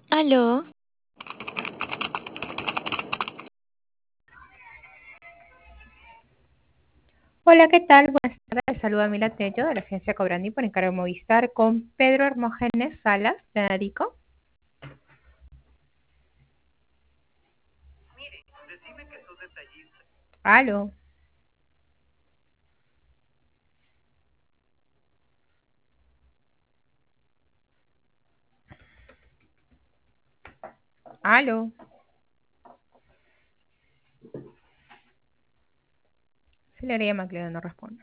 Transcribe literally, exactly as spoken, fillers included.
Aló, Hola, ¿qué tal? Buenas tardes. Saluda Mila Tello de la agencia Cobrani por encargo de Movistar con Pedro Hermógenes Salas de Narico. Aló, aló. Se le haría Macleod no responde.